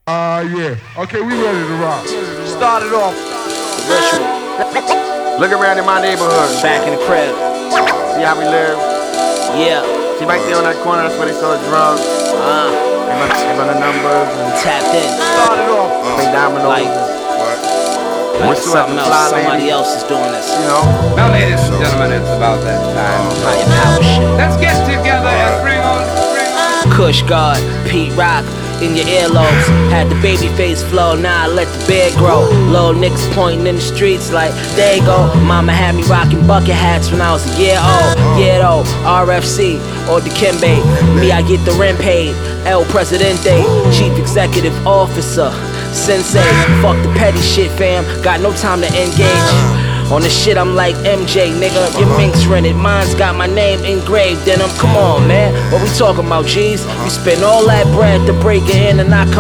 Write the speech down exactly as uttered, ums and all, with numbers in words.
Uh, yeah. Okay, we ready to rock. Started off the ritual. Look around in my neighborhood. Back in the crib. See how we live? Yeah. See right there on that corner, that's where they sell the drugs. Uh. They run, they run the numbers and Tapped in. started off. Play dominoes. Like, like something else. Somebody else is doing this. You know? Now, ladies and gentlemen, it's about that time. Higher power shit. Let's get together and bring on, bring on. Kush God, Pete Rock in your earlobes. Had the baby face flow, now I let the beard grow. Little niggas pointing in the streets like, there you go. Mama had me rocking bucket hats when I was a year old. Yeah though, R F C or Dikembe. Me, I get the rent paid. El Presidente, Chief Executive Officer. Sensei, fuck the petty shit fam. Got no time to engage. On the shit I'm like M J, nigga, your minks rented. Mine's got my name engraved in them. Come on, man, what we talking about, G's? We spend all that bread to break it in and I come